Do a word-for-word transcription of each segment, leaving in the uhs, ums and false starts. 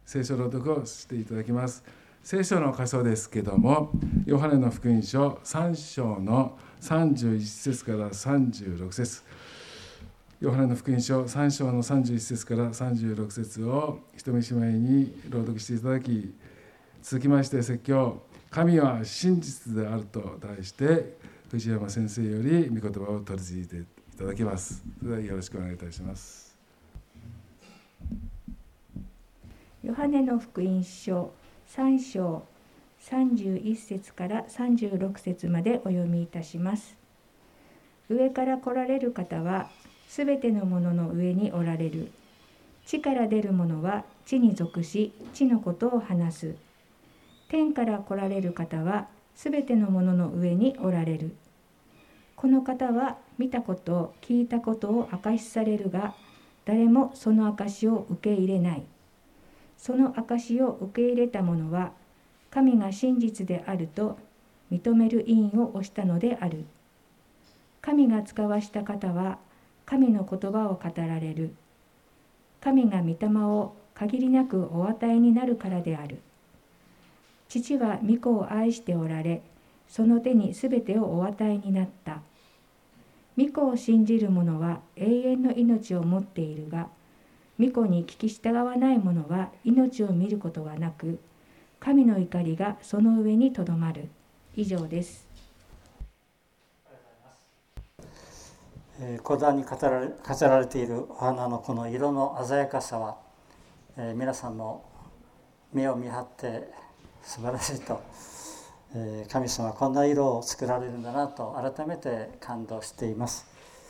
聖書朗読をしていただきます。聖書の箇所ですけども、ヨハネの福音書さん章のさんじゅういち節からさんじゅうろく節、ヨハネの福音書さん章のさんじゅういち節からさんじゅうろく節をひとみ姉妹に朗読していただき、続きまして説教、神は真実であると題して藤山先生より御言葉を取り次いでいただきます。それではよろしくお願いいたします。 ヨハネの福音書さん章さんじゅういち節からさんじゅうろく節までお読みいたします。上から来られる方はすべてのものの上におられる。地から出るものは地に属し、地のことを話す。天から来られる方はすべてのものの上におられる。この方は見たこと、聞いたことを証しされるが、誰もその証しを受け入れない。その証しを受け入れた者は、神が真実であると認める印を押したのである。神が使わした方は、神の言葉を語られる。神が御霊を限りなくお与えになるからである。父は御子を愛しておられ、その手にすべてをお与えになった。御子を信じる者は永遠の命を持っているが、御子に聞き従わない者は命を見ることがなく、神の怒りがその上にとどまる。以上です。 講談に飾られ、飾られているお花のこの色の鮮やかさは、えー、皆さんの目を見張って素晴らしいと、えー、神様はこんな色を作られるんだなと改めて感動しています。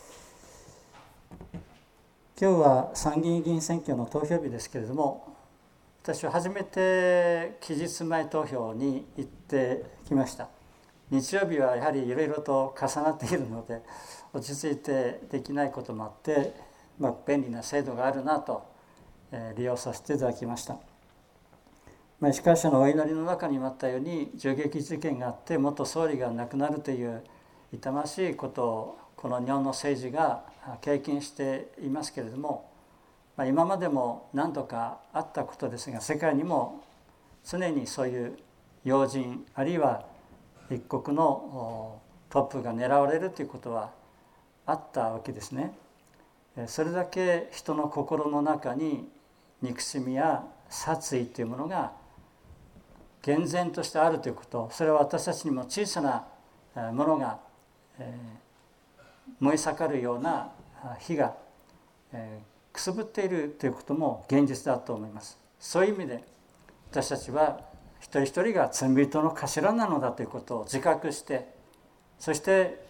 今日は参議院議員選挙の投票日ですけれども、私は初めて期日前投票に行ってきました。日曜日はやはりいろいろと重なっているので落ち着いてできないこともあって、まあ、便利な制度があるなと、えー、利用させていただきました。まあ、石川氏のお祈りの中にもあったように、銃撃事件があって元総理が亡くなるという痛ましいことをこの日本の政治が経験していますけれども、まあ、今までも何度かあったことですが、世界にも常にそういう要人あるいは一国のトップが狙われるということはあったわけですね。それだけ人の心の中に憎しみや殺意というものが厳然としてあるということ、それは私たちにも小さなものが、えー、燃え盛るような火が、えー、くすぶっているということも現実だと思います。そういう意味で私たちは一人一人が罪人の頭なのだということを自覚して、そして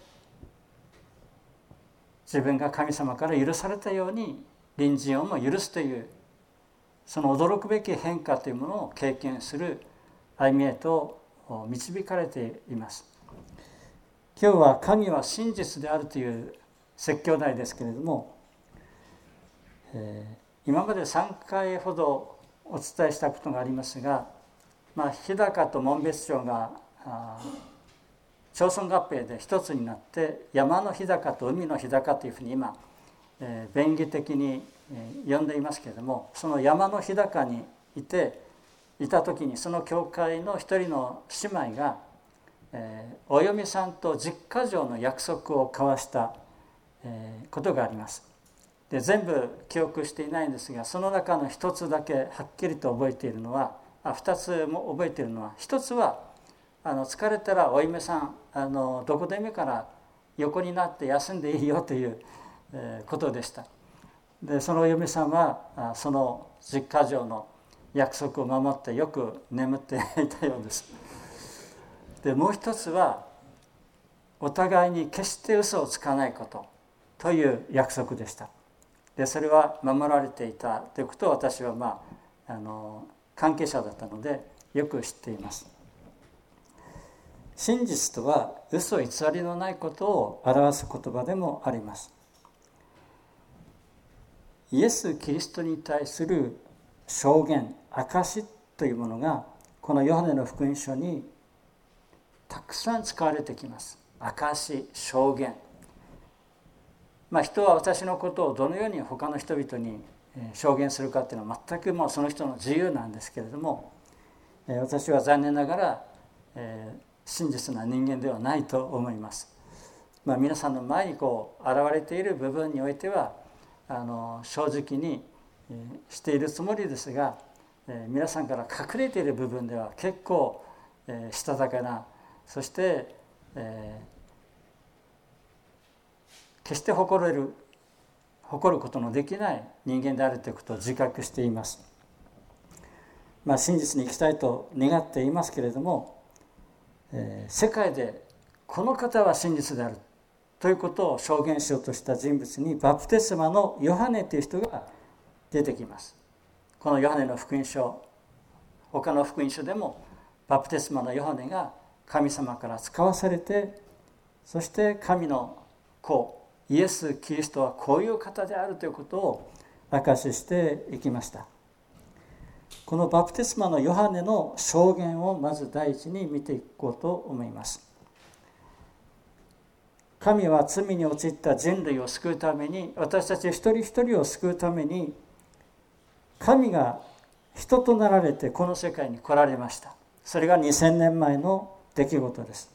自分が神様から許されたように隣人をも許すという、その驚くべき変化というものを経験する歩みへと導かれています。今日は神は真実であるという説教題ですけれども、えー、今までさんかいほどお伝えしたことがありますが、まあ、日高と紋別町が町村合併で一つになって、山の日高と海の日高というふうに今、えー、便宜的に、えー、呼んでいますけれども、その山の日高にいていた時に、その教会の一人の姉妹が、えー、お嫁さんと実家嬢の約束を交わした、えー、ことがあります。で、全部記憶していないんですが、その中の一つだけはっきりと覚えているのは、あ、二つも覚えているのは、一つはあの疲れたらお嫁さん、あのどこでもいいから横になって休んでいいよという、えー、ことでした。で、そのお嫁さんはその実家嬢の約束を守ってよく眠っていたようです。で、もう一つはお互いに決して嘘をつかないことという約束でした。で、それは守られていたということを私は、まあ、あの関係者だったのでよく知っています。真実とは嘘偽りのないことを表す言葉でもあります。イエス・キリストに対する証言、証しというものがこのヨハネの福音書にたくさん使われてきます。証し、証言。まあ、人は私のことをどのように他の人々に証言するかっていうのは全くもうその人の自由なんですけれども、私は残念ながら真実な人間ではないと思います。まあ、皆さんの前にこう現れている部分においてはあの正直にしているつもりですが、皆さんから隠れている部分では結構したたかな、そして、えー、決して誇れる誇ることのできない人間であるということを自覚しています。まあ、真実に生きたいと願っていますけれども、えー、世界でこの方は真実であるということを証言しようとした人物にバプテスマのヨハネという人が出てきます。このヨハネの福音書、他の福音書でもバプテスマのヨハネが神様から使わされて、そして神の子イエス・キリストはこういう方であるということを証ししていきました。このバプテスマのヨハネの証言をまず第一に見ていこうと思います。神は罪に陥った人類を救うために、私たち一人一人を救うために、神が人となられてこの世界に来られました。それがにせんねんまえの出来事です。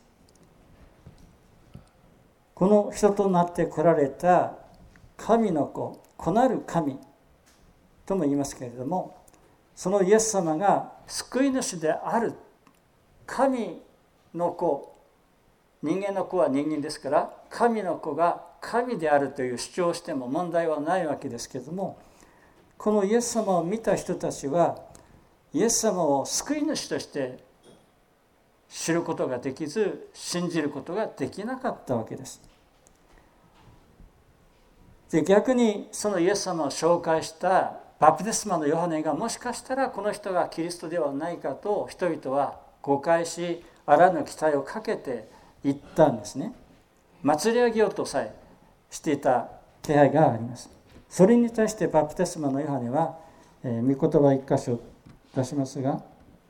この人となって来られた神の子、子なる神とも言いますけれども、そのイエス様が救い主である神の子、人間の子は人間ですから、神の子が神であるという主張をしても問題はないわけですけれども、このイエス様を見た人たちはイエス様を救い主として知ることができず、信じることができなかったわけです。で、逆にそのイエス様を紹介したバプテスマのヨハネがもしかしたらこの人がキリストではないかと人々は誤解し、あらぬ期待をかけていったんですね。祭り上げようとさえしていた気配があります。それに対してバプテスマのヨハネは、えー、御言葉一箇所出しますが、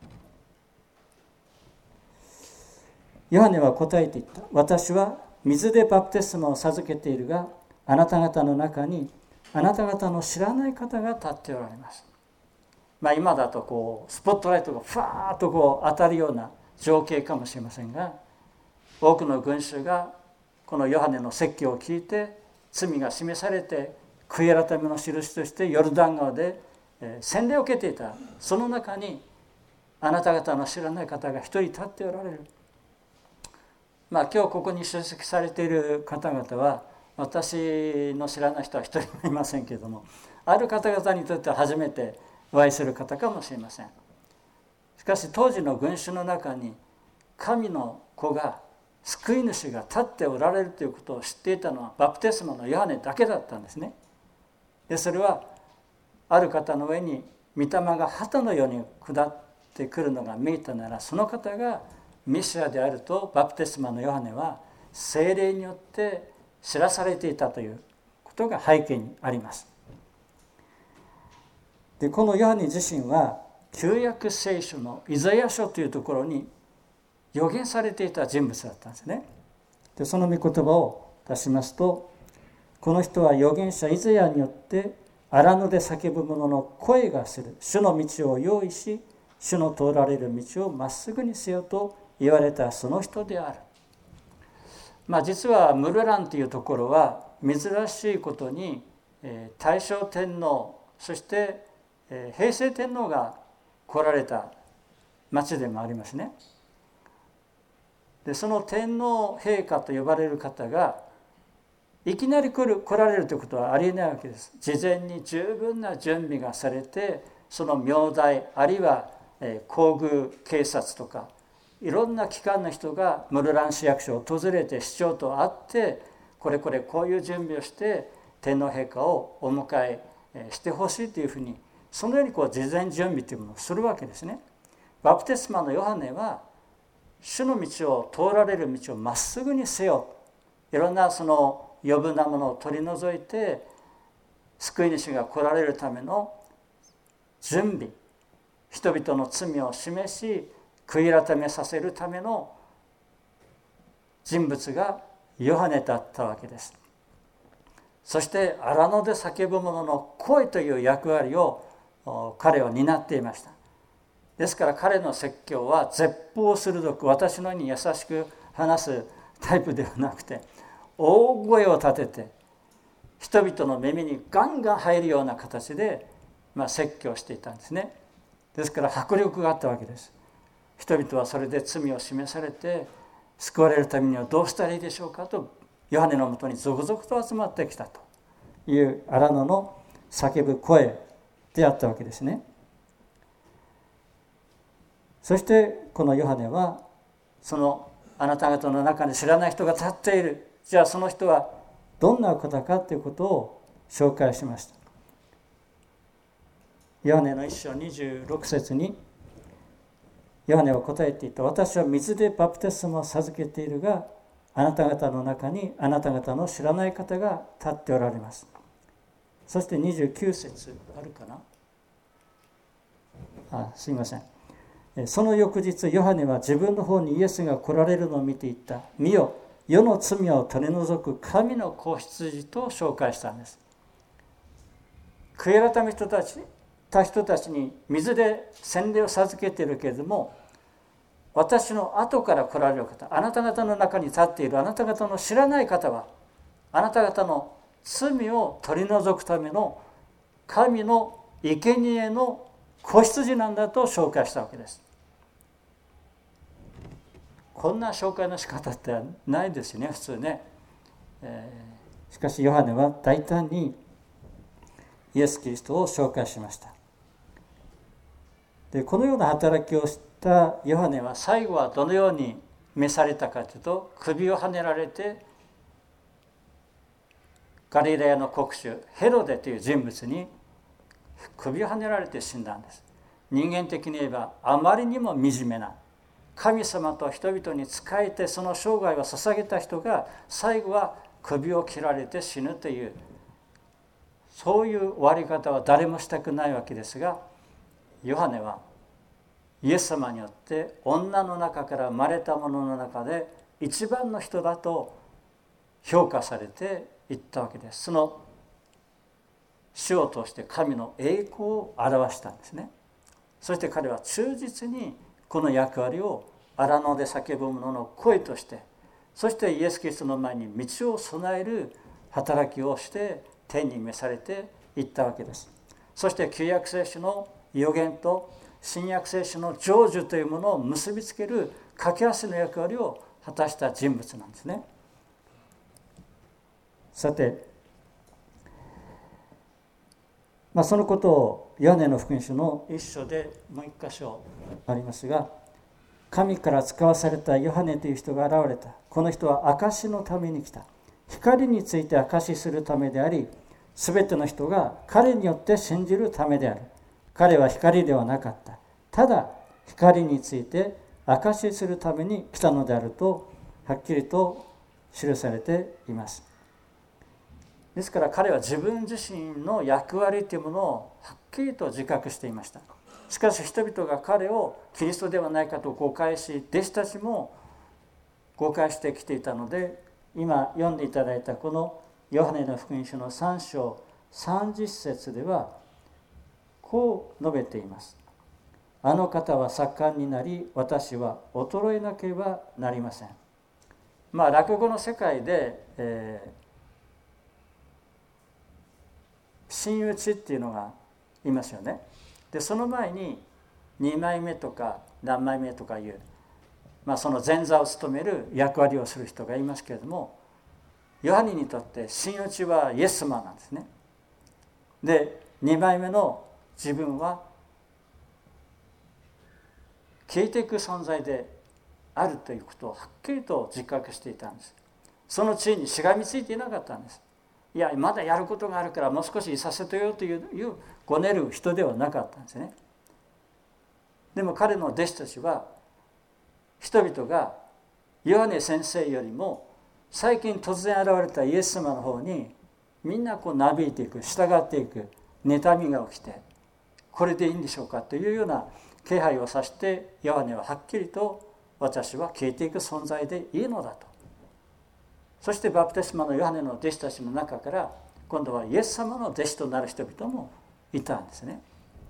ヨハネは答えていった。私は水でバプテスマを授けているが、あなた方の中にあなた方の知らない方が立っておられます。まあ、今だとこうスポットライトがふわーっとこう当たるような情景かもしれませんが、多くの群衆がこのヨハネの説教を聞いて罪が示されて、悔い改めの印としてヨルダン川で洗礼を受けていた。その中にあなた方の知らない方が一人立っておられる。まあ、今日ここに出席されている方々は、私の知らない人は一人もいませんけれども、ある方々にとっては初めてお会いする方かもしれません。しかし当時の群衆の中に神の子が、救い主が立っておられるということを知っていたのはバプテスマのヨハネだけだったんですね。で、それはある方の上に御霊が旗のように下ってくるのが見えたなら、その方がメシアであるとバプテスマのヨハネは聖霊によって知らされていたということが背景にあります。で、このヨハネ自身は旧約聖書のイザヤ書というところに予言されていた人物だったんですね。で、その御言葉を出しますと、この人は預言者イザヤによって荒野で叫ぶ者の声がする主の道を用意し、主の通られる道をまっすぐにせよと言われたその人である。まあ、実はムルランというところは珍しいことに、えー、大正天皇、そして、えー、平成天皇が来られた町でもありますね。で、その天皇陛下と呼ばれる方がいきなり来る来られるということはありえないわけです。事前に十分な準備がされて、その名代あるいは、えー、皇宮警察とかいろんな機関の人がムルラン市役所を訪れて市長と会って、これこれこういう準備をして天皇陛下をお迎えしてほしいというふうに、そのようにこう事前準備というものをするわけですね。バプテスマのヨハネは主の道を通られる道をまっすぐにせよ、いろんなその余分なものを取り除いて救い主が来られるための準備、人々の罪を示し悔い改めさせるための人物がヨハネだったわけです。 そして荒野で叫ぶ者の声という役割を彼は担っていました。ですから彼の説教は絶法鋭く、私のように優しく話すタイプではなくて、大声を立てて人々の耳にガンガン入るような形で、まあ、説教していたんですね。ですから迫力があったわけです。人々はそれで罪を示されて救われるためにはどうしたらいいでしょうかと、ヨハネのもとに続々と集まってきたという荒野の叫ぶ声であったわけですね。そしてこのヨハネは、そのあなた方の中に知らない人が立っている、じゃあその人はどんな方かということを紹介しました。ヨハネの一章にじゅうろく節に、ヨハネは答えていった。私は水でバプテスマを授けているが、あなた方の中にあなた方の知らない方が立っておられます。そしてにじゅうきゅう節あるかな。あ、すいません。その翌日、ヨハネは自分の方にイエスが来られるのを見ていった。見よ、世の罪を取り除く神の子羊と紹介したんです。悔い改め人たちた人たちに水で洗礼を授けているけれども、私の後から来られる方、あなた方の中に立っているあなた方の知らない方は、あなた方の罪を取り除くための神の生贄の子羊なんだと紹介したわけです。こんな紹介の仕方ってないですよね、普通ね。えー、しかしヨハネは大胆にイエス・キリストを紹介しました。で、このような働きをしたヨハネは最後はどのように召されたかというと、首をはねられてガリラヤの国主ヘロデという人物に首をはねられて死んだんです。人間的に言えばあまりにも惨めな、神様と人々に仕えてその生涯を捧げた人が最後は首を切られて死ぬという、そういう終わり方は誰もしたくないわけですが、ヨハネはイエス様によって女の中から生まれた者の中で一番の人だと評価されていったわけです。その死を通して神の栄光を表したんですね。そして彼は忠実にこの役割を荒野で叫ぶ者の声として、そしてイエス・キリストの前に道を備える働きをして天に召されていったわけです。そして旧約聖書の預言と新約聖書の成就というものを結びつける架け橋の役割を果たした人物なんですね。さて、まあ、そのことをヨハネの福音書の一章でもう一箇所ありますが、神から使わされたヨハネという人が現れた。この人は証しのために来た。光について証しするためであり、すべての人が彼によって信じるためである。彼は光ではなかった。ただ光について証しするために来たのであるとはっきりと記されています。ですから彼は自分自身の役割というものをはっきりと自覚していました。しかし人々が彼をキリストではないかと誤解し、弟子たちも誤解してきていたので、今読んでいただいたこのヨハネの福音書のさん章さんじゅっ節ではこう述べています。あの方は盛んになり、私は衰えなければなりません。まあ落語の世界で、えー、真打ちっていうのがいますよね。でその前ににまいめとか何枚目とかいう、まあ、その前座を務める役割をする人がいますけれども、ヨハネにとって真打ちはイエス様なんですね。でにまいめの自分は消えていく存在であるということをはっきりと自覚していたんです。その地位にしがみついていなかったんです。いやまだやることがあるからもう少しいさせてよというごねる人ではなかったんですね。でも彼の弟子たちは、人々がヨハネ先生よりも最近突然現れたイエス様の方にみんなこうなびいていく、従っていく、妬みが起きて、これでいいんでしょうかというような気配をさしてヨハネははっきりと、私は消えていく存在でいいのだと。そしてバプテスマのヨハネの弟子たちの中から今度はイエス様の弟子となる人々もいたんですね。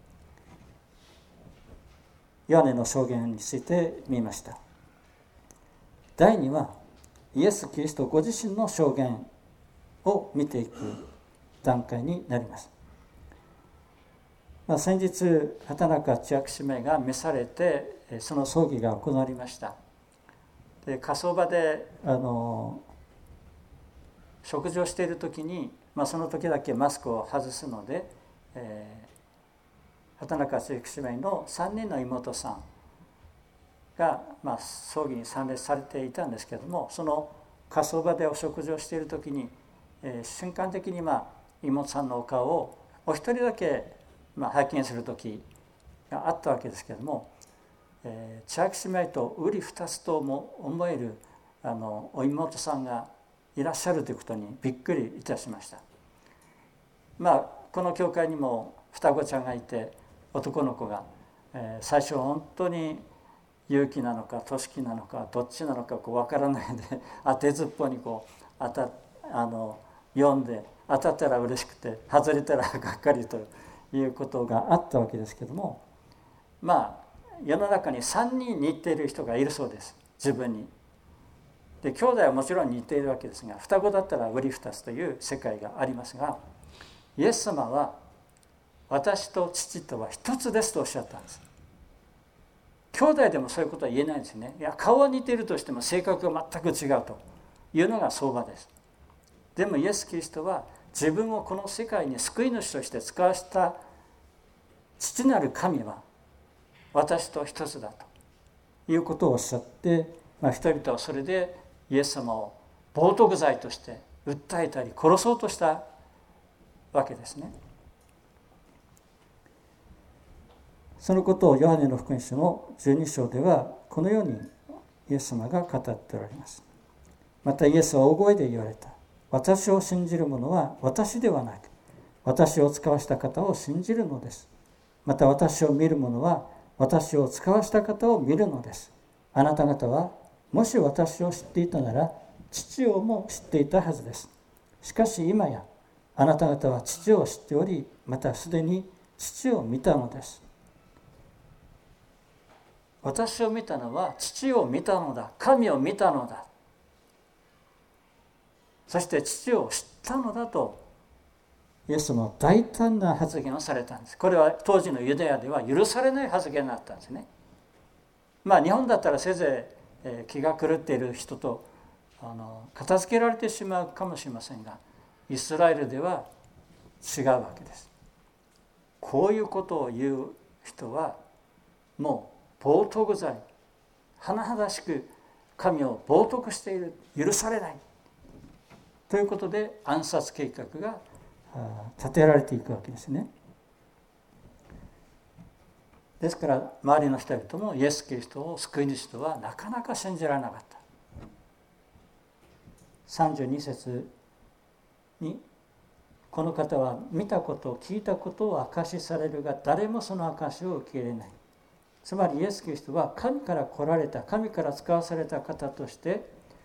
ヨハネの証言について見ました。第二はイエス・キリストご自身の証言を見ていく段階になります。まあ、先日畑中千秋姉妹が召されてその葬儀が行われました。で火葬場であの食事をしている時に、まあ、その時だけマスクを外すので、えー、畑中千秋姉妹のさんにんの妹さんが、まあ、葬儀に参列されていたんですけれども、その火葬場でお食事をしている時に、えー、瞬間的に、まあ、妹さんのお顔をお一人だけ、まあ、拝見する時があったわけですけれども、えー、千秋姉妹と瓜二つとも思えるあのお妹さんがいらっしゃるということにびっくりいたしました。まあこの教会にも双子ちゃんがいて、男の子が、えー、最初本当に勇気なのか俊樹なのかどっちなのかこう分からないで当てずっぽにこう当たあの読んで、当たったら嬉しくて外れたらがっかりということがあったわけですけども、まあ世の中にさんにん似ている人がいるそうです、自分に。で兄弟はもちろん似ているわけですが、双子だったら瓜二つという世界がありますが、イエス様は私と父とは一つですとおっしゃったんです。兄弟でもそういうことは言えないんですね。いや顔は似ているとしても性格が全く違うというのが相場です。でもイエス・キリストは自分をこの世界に救い主として使わした父なる神は私と一つだということをおっしゃって、まあ、人々はそれでイエス様を冒涜罪として訴えたり殺そうとしたわけですね。そのことをヨハネの福音書のじゅうに章ではこのようにイエス様が語っておられます。またイエスは大声で言われた。私を信じる者は私ではなく私を使わした方を信じるのです。また私を見る者は私を使わした方を見るのです。あなた方はもし私を知っていたなら父をも知っていたはずです。しかし今やあなた方は父を知っており、またすでに父を見たのです。私を見たのは父を見たのだ、神を見たのだ、そして父を知ったのだとイエス様は大胆な発言をされたんです。これは当時のユダヤでは許されない発言だったんですね。まあ日本だったらせいぜい、えー、気が狂っている人とあの片付けられてしまうかもしれませんが、イスラエルでは違うわけです。こういうことを言う人はもう冒涜罪、甚だしく神を冒涜している、許されないということで暗殺計画が立てられていくわけですね。ですから周りの人々もイエス・キリストを救い主とはなかなか信じられなかった。さんじゅうに節にこの方は見たこと聞いたことを証しされるが誰もその証しを受け入れない。つまりイエス・キリストは神から来られた、神から使わされた方として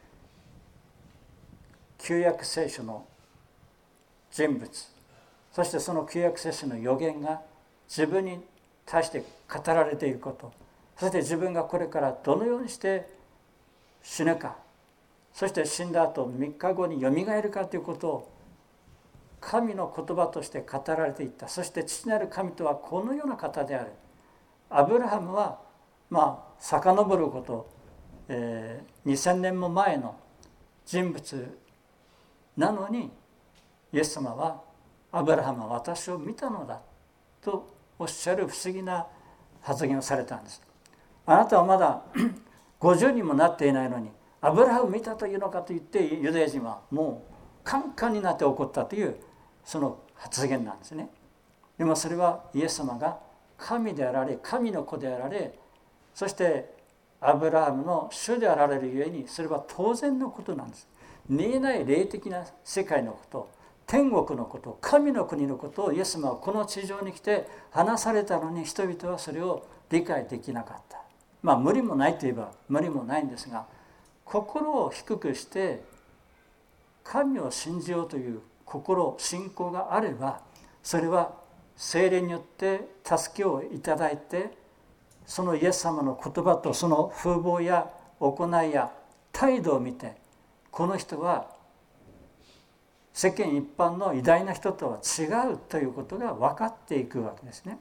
旧約聖書の人物、そしてその旧約聖書の預言が自分に対して語られていること、そして自分がこれからどのようにして死ぬか、そして死んだ後みっかごによみがえるかということを神の言葉として語られていった。そして父なる神とはこのような方である。アブラハムはまあ遡ること、えー、にせんねんも前の人物なのにイエス様はアブラハムは私を見たのだとおっしゃる不思議な発言をされたんです。あなたはまだごじゅうにもなっていないのにアブラハム見たというのかと言ってユダヤ人はもうカンカンになって怒ったというその発言なんですね。でもそれはイエス様が神であられ神の子であられ、そしてアブラハムの主であられるゆえにそれは当然のことなんです。見えない霊的な世界のこと、天国のこと、神の国のことをイエス様はこの地上に来て話されたのに人々はそれを理解できなかった。まあ無理もないといえば無理もないんですが、心を低くして神を信じようという心、信仰があれば、それは聖霊によって助けをいただいて、そのイエス様の言葉とその風貌や行いや態度を見て、この人は世間一般の偉大な人とは違うということが分かっていくわけですね。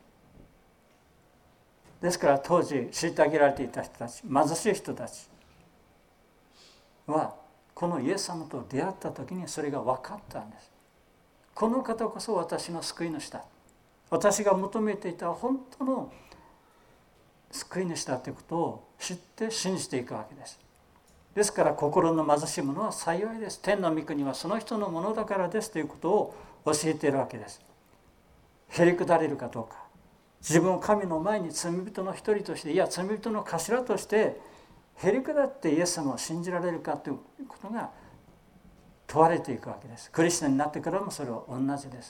ですから当時虐げられていた人たち、貧しい人たちはこのイエス様と出会った時にそれが分かったんです。この方こそ私の救い主だ、私が求めていた本当の救い主だということを知って信じていくわけです。ですから心の貧しい者は幸いです、天の御国はその人のものだからですということを教えているわけです。へりくだれるかどうか、自分を神の前に罪人の一人として、いや罪人の頭としてへりくだってイエス様を信じられるかということが問われていくわけです。クリスチャンになってからもそれは同じです。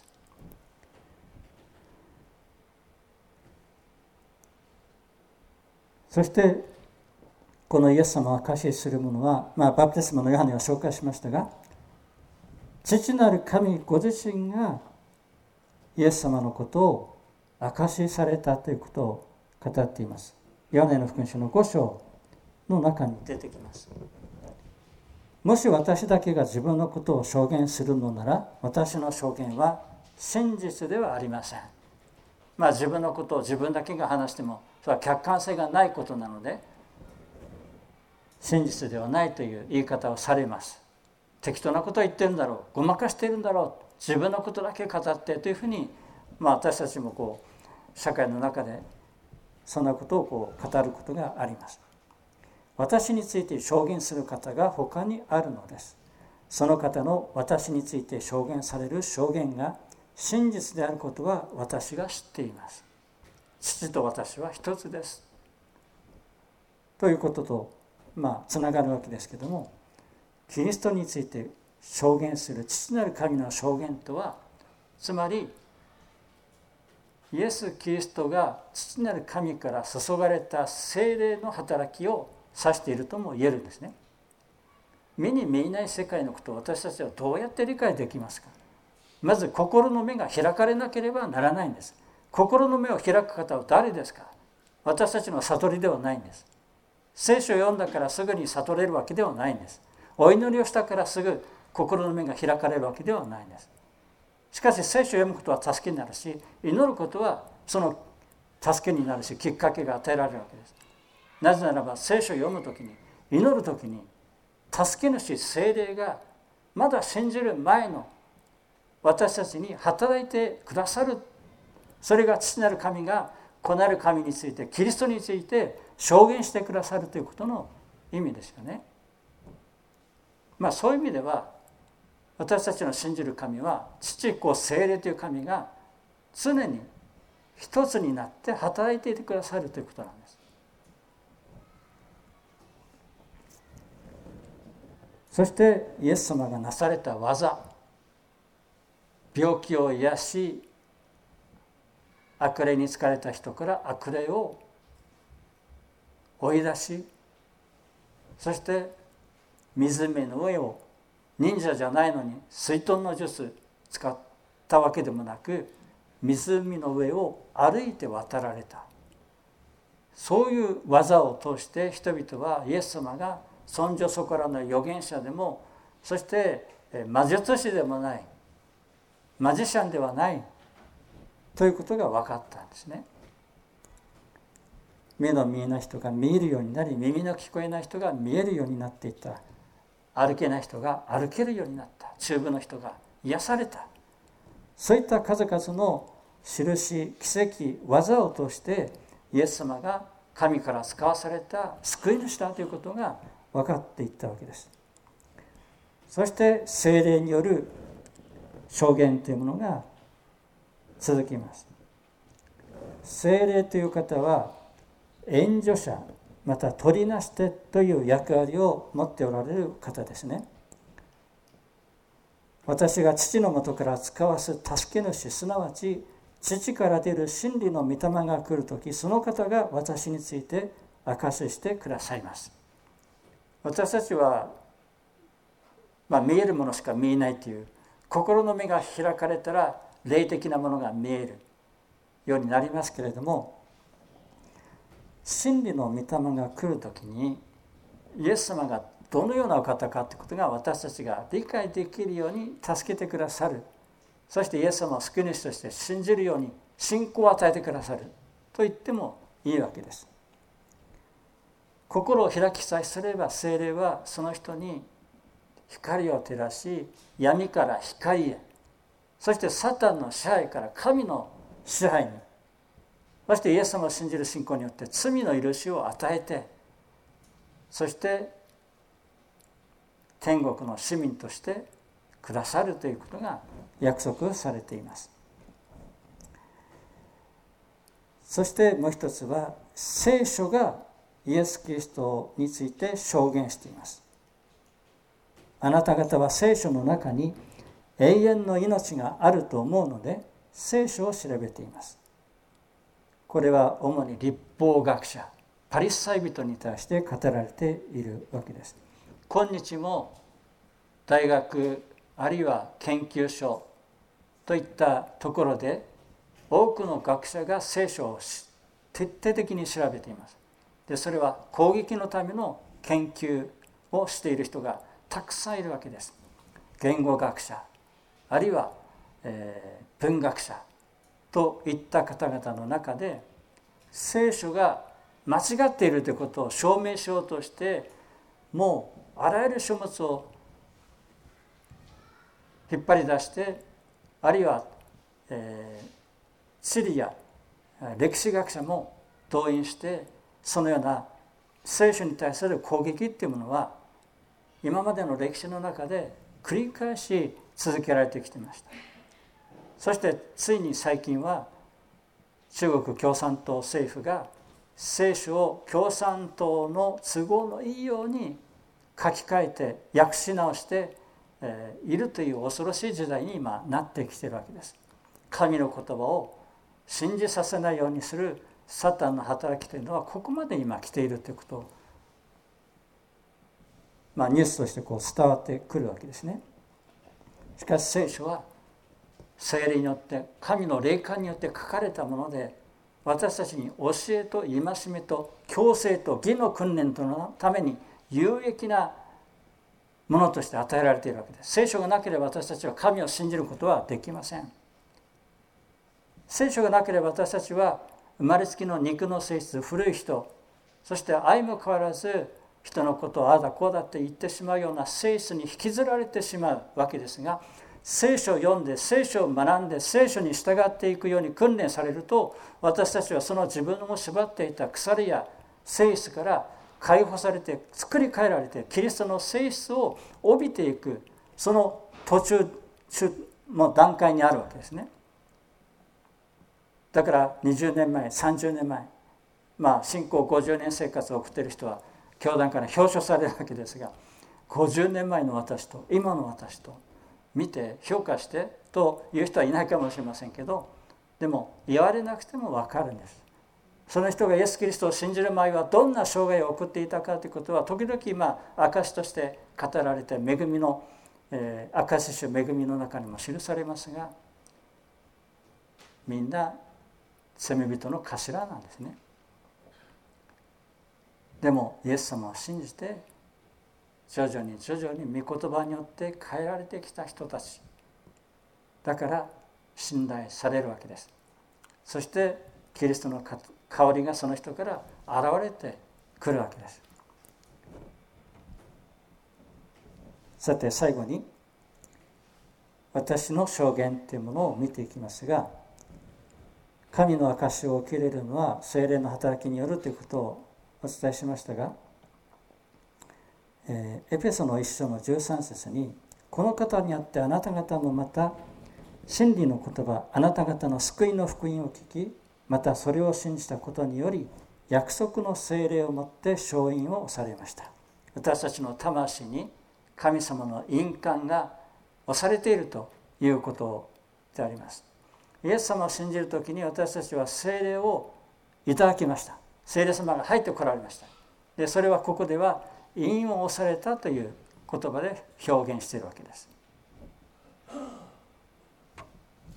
そしてこのイエス様を証しする者は、まあ、バプテスマのヨハネを紹介しましたが、父なる神ご自身がイエス様のことを証しされたということを語っています。ヨハネの福音書のご章の中に出てきます。もし私だけが自分のことを証言するのなら、私の証言は真実ではありません。まあ自分のことを自分だけが話してもそれは客観性がないことなので真実ではないという言い方をされます。適当なことを言ってるんだろう、ごまかしてるんだろう、自分のことだけ語ってというふうに、まあ、私たちもこう社会の中でそんなことをこう語ることがあります。私について証言する方が他にあるのです。その方の私について証言される証言が真実であることは私が知っています。父と私は一つです。ということとまあつながるわけですけども、キリストについて証言する父なる神の証言とは、つまりイエス・キリストが父なる神から注がれた聖霊の働きを指しているとも言えるんですね。目に見えない世界のことを私たちはどうやって理解できますか。まず心の目が開かれなければならないんです。心の目を開く方は誰ですか。私たちの悟りではないんです。聖書を読んだからすぐに悟れるわけではないんです。お祈りをしたからすぐ心の目が開かれるわけではないんです。しかし聖書を読むことは助けになるし、祈ることはその助けになるし、きっかけが与えられるわけです。なぜならば聖書を読むときに、祈るときに助け主聖霊がまだ信じる前の私たちに働いてくださる。それが父なる神が子なる神について、キリストについて証言してくださるということの意味ですよね。まあそういう意味では私たちの信じる神は父子聖霊という神が常に一つになって働いていてくださるということなんです。そしてイエス様がなされた技、病気を癒し、悪霊に疲れた人から悪霊を追い出し、そして湖の上を忍者じゃないのに水遁の術使ったわけでもなく、湖の上を歩いて渡られた。そういう技を通して人々はイエス様がそんじょそこらの預言者でも、そして魔術師でもない、マジシャンではないということが分かったんですね。目の見えない人が見えるようになり、耳の聞こえない人が見えるようになっていった。歩けない人が歩けるようになった。中部の人が癒された。そういった数々の印、奇跡、技を通してイエス様が神から使わされた救い主だということが分かっていったわけです。そして聖霊による証言というものが続きます。聖霊という方は援助者、また取りなし手という役割を持っておられる方ですね。私が父のもとから使わす助け主、すなわち父から出る真理の御霊が来るとき、その方が私について証ししてくださいます。私たちは、まあ、見えるものしか見えないという心の目が開かれたら霊的なものが見えるようになりますけれども、真理の御霊が来るときにイエス様がどのようなお方かということが私たちが理解できるように助けてくださる。そしてイエス様を救い主として信じるように信仰を与えてくださると言ってもいいわけです。心を開きさえすれば聖霊はその人に光を照らし、闇から光へ、そしてサタンの支配から神の支配に、そしてイエス様を信じる信仰によって罪の許しを与えて、そして天国の市民としてくださるということが約束されています。そしてもう一つは、聖書がイエス・キリストについて証言しています。あなた方は聖書の中に永遠の命があると思うので聖書を調べています。これは主に律法学者、パリサイ人に対して語られているわけです。今日も大学あるいは研究所といったところで多くの学者が聖書を徹底的に調べています。で、それは攻撃のための研究をしている人がたくさんいるわけです。言語学者、あるいは、えー、文学者といった方々の中で聖書が間違っているということを証明しようとして、もうあらゆる書物を引っ張り出して、あるいは、えー、地理や歴史学者も動員して、そのような聖書に対する攻撃っていうものは今までの歴史の中で繰り返し続けられてきていました。そしてついに最近は中国共産党政府が聖書を共産党の都合のいいように書き換えて訳し直しているという恐ろしい時代に今なってきているわけです。神の言葉を信じさせないようにするサタンの働きというのはここまで今来ているということを、まあ、ニュースとしてこう伝わってくるわけですね。しかし聖書は聖霊によって神の霊感によって書かれたもので、私たちに教えと戒めと矯正と義の訓練とのために有益なものとして与えられているわけです。聖書がなければ私たちは神を信じることはできません。聖書がなければ私たちは生まれつきの肉の性質、古い人、そして相も変わらず人のことをああだこうだって言ってしまうような性質に引きずられてしまうわけですが、聖書を読んで聖書を学んで聖書に従っていくように訓練されると、私たちはその自分を縛っていた鎖や性質から解放されて作り変えられてキリストの性質を帯びていく、その途中の段階にあるわけですね。だからにじゅうねんまえさんじゅうねんまえ、まあ信仰ごじゅうねん生活を送っている人は教団から表彰されるわけですが、ごじゅうねんまえの私と今の私と見て評価してという人はいないかもしれませんけど、でも言われなくても分かるんです。その人がイエス・キリストを信じる前はどんな生涯を送っていたかということは時々今証として語られて、恵みの、えー、証書恵みの中にも記されますが、みんな罪人の頭なんですね。でもイエス様を信じて徐々に徐々に御言葉によって変えられてきた人たちだから信頼されるわけです。そしてキリストの香りがその人から現れてくるわけです。さて最後に私の証言というものを見ていきますが、神の証しを受け入れるのは聖霊の働きによるということをお伝えしましたが、えー、エペソの一章のじゅうさん節に、この方にあってあなた方もまた真理の言葉、あなた方の救いの福音を聞き、またそれを信じたことにより約束の聖霊をもって承認をされました。私たちの魂に神様の印鑑が押されているということであります。イエス様を信じるときに私たちは聖霊をいただきました。聖霊様が入ってこられました。でそれはここでは印を押されたという言葉で表現しているわけです。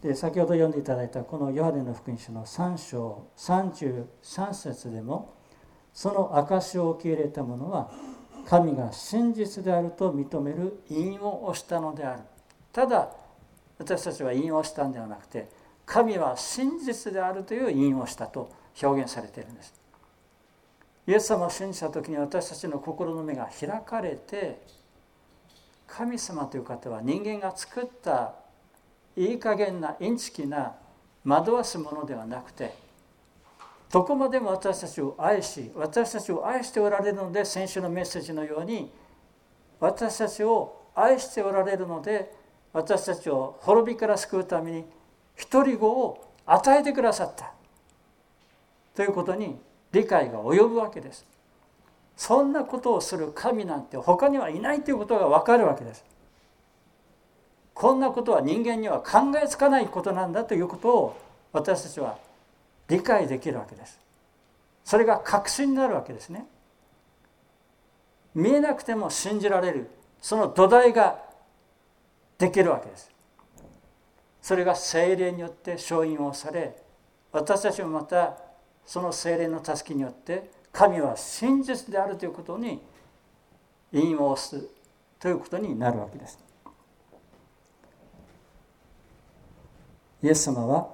先ほど読んでいただいたこのヨハネの福音書のさん章さんじゅうさん節でも、その証を受け入れた者は神が真実であると認める印を押したのである。ただ私たちは印を押したんではなくて、神は真実であるという印をしたと表現されているんです。イエス様を信じた時に私たちの心の目が開かれて、神様という方は人間が作ったいい加減なインチキな惑わすものではなくて、どこまでも私たちを愛し、私たちを愛しておられるので、先週のメッセージのように私たちを愛しておられるので、私たちを滅びから救うために一人子を与えてくださったということに理解が及ぶわけです。そんなことをする神なんて他にはいないということが分かるわけです。こんなことは人間には考えつかないことなんだということを私たちは理解できるわけです。それが確信になるわけですね。見えなくても信じられる、その土台ができるわけです。それが聖霊によって承認をされ、私たちもまたその聖霊の助けによって神は真実であるということに印を押すということになるわけです。イエス様は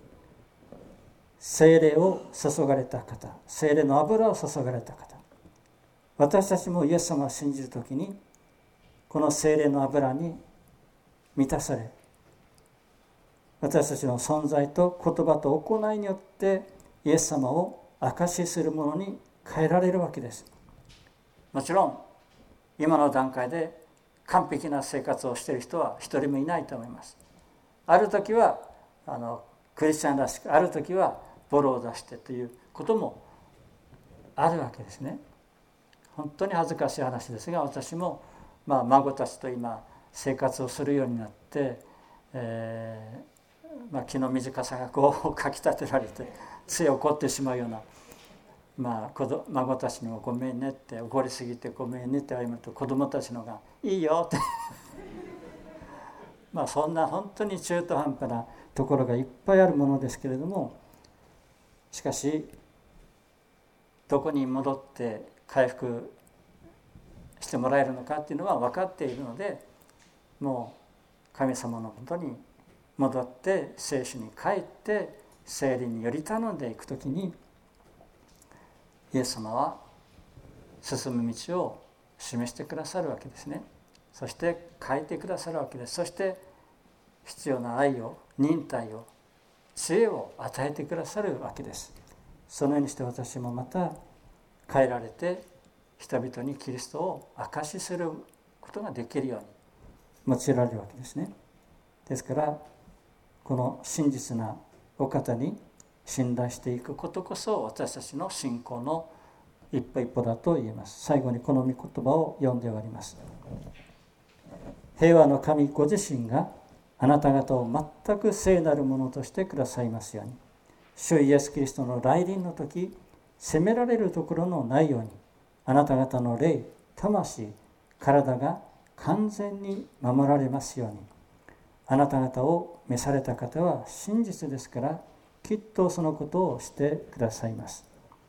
聖霊を注がれた方、聖霊の油を注がれた方。私たちもイエス様を信じるときにこの聖霊の油に満たされ、私たちの存在と言葉と行いによってイエス様を証しするものに変えられるわけです。もちろん今の段階で完璧な生活をしている人は一人もいないと思います。ある時はあのクリスチャンらしく、ある時はボロを出してということもあるわけですね。本当に恥ずかしい話ですが、私も、まあ、孫たちと今生活をするようになって、えーまあ、気の短さがこうかきたてられてつい怒ってしまうような、まあ、子ど孫たちにもごめんねって、怒りすぎてごめんねって謝ると子供たちのがいいよってまあそんな本当に中途半端なところがいっぱいあるものですけれども、しかしどこに戻って回復してもらえるのかっていうのは分かっているので、もう神様のことに戻って聖書に帰って聖霊により頼んでいくときに、イエス様は進む道を示してくださるわけですね。そして変えてくださるわけです。そして必要な愛を、忍耐を、知恵を与えてくださるわけです。そのようにして私もまた変えられて人々にキリストを証しすることができるように用いられるわけですね。ですからこの真実なお方に信頼していくことこそ私たちの信仰の一歩一歩だと言えます。最後にこの御言葉を読んで終わります。平和の神ご自身があなた方を全く聖なるものとしてくださいますように。主イエスキリストの来臨の時、責められるところのないように、あなた方の霊、魂、体が完全に守られますように。あなた方を召された方は真実ですから、きっとそのことをしてくださいます。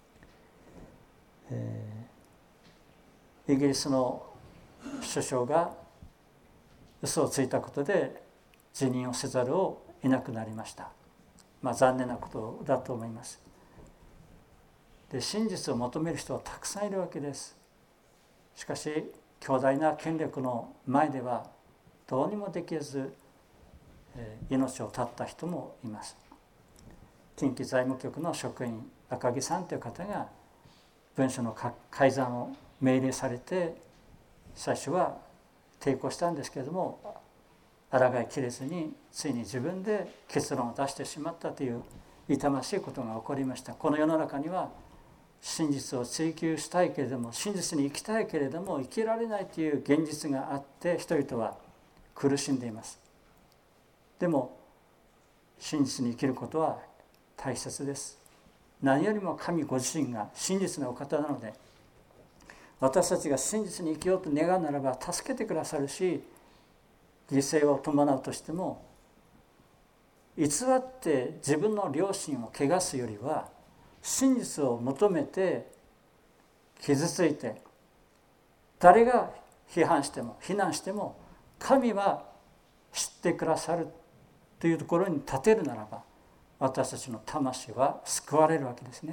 えー、イギリスの首相が嘘をついたことで辞任をせざるを得なくなりました。まあ残念なことだと思います。で、真実を求める人はたくさんいるわけです。しかし強大な権力の前ではどうにもできず、えー、命を絶った人もいます。近畿財務局の職員赤木さんという方が文書の改ざんを命令されて、最初は抵抗したんですけれども抗いきれずについに自分で結論を出してしまったという痛ましいことが起こりました。この世の中には真実を追求したいけれども、真実に生きたいけれども生きられないという現実があって人々は苦しんでいます。でも真実に生きることは大切です。何よりも神ご自身が真実なお方なので、私たちが真実に生きようと願うならば助けてくださるし、犠牲を伴うとしても偽って自分の良心を汚すよりは、真実を求めて傷ついて、誰が批判しても非難しても神は知ってくださるというところに立てるならば、私たちの魂は救われるわけですね。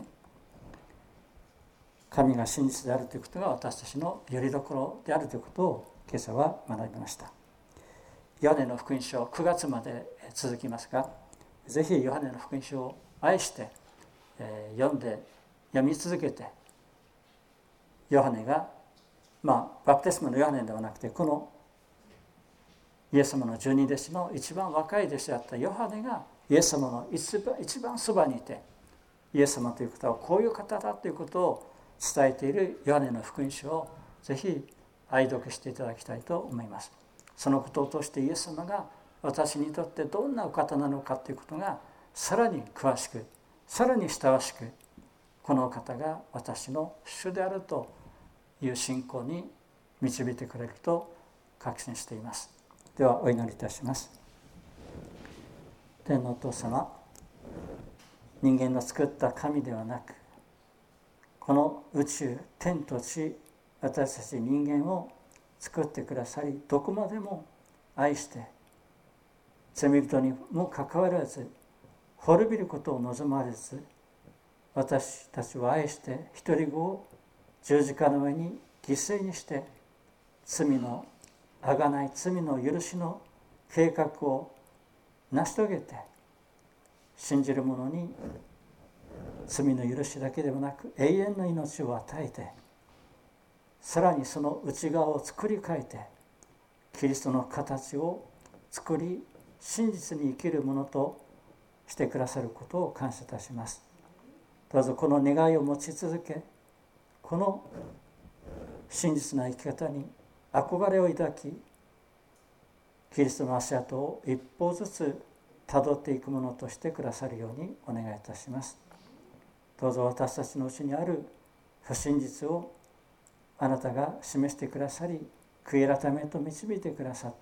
神が真実であるということが私たちのよりどころであるということを今朝は学びました。ヨハネの福音書くがつまで続きますが、ぜひヨハネの福音書を愛して読んで読み続けて、ヨハネがまあバプテスマのヨハネではなくて、このイエス様の十二弟子の一番若い弟子であったヨハネがイエス様の一番一番そばにいて、イエス様という方はこういう方だということを伝えているヨハネの福音書をぜひ愛読していただきたいと思います。そのことを通してイエス様が私にとってどんなお方なのかということがさらに詳しく、さらに親しく、このお方が私の主であるという信仰に導いてくれると確信しています。ではお祈りいたします。天のお父様、人間の作った神ではなく、この宇宙、天と地、私たち人間を作ってくださり、どこまでも愛して罪人にもかかわらず滅びることを望まれず、私たちを愛して一人子を十字架の上に犠牲にして、罪のあがない、罪の許しの計画を成し遂げて、信じる者に罪の許しだけではなく永遠の命を与えて、さらにその内側を作り変えて、キリストの形を作り、真実に生きるものとしてくださることを感謝いたします。どうぞこの願いを持ち続け、この真実な生き方に憧れを抱き、キリストの足跡を一歩ずつたどっていくものとしてくださるようにお願いいたします。どうぞ私たちのうちにある不真実をあなたが示してくださり、悔い改めと導いてくださって、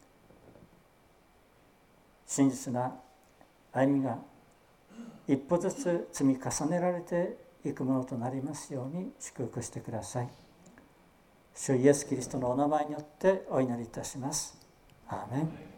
真実な歩みが一歩ずつ積み重ねられていくものとなりますように祝福してください。主イエスキリストのお名前によってお祈りいたします。アーメン。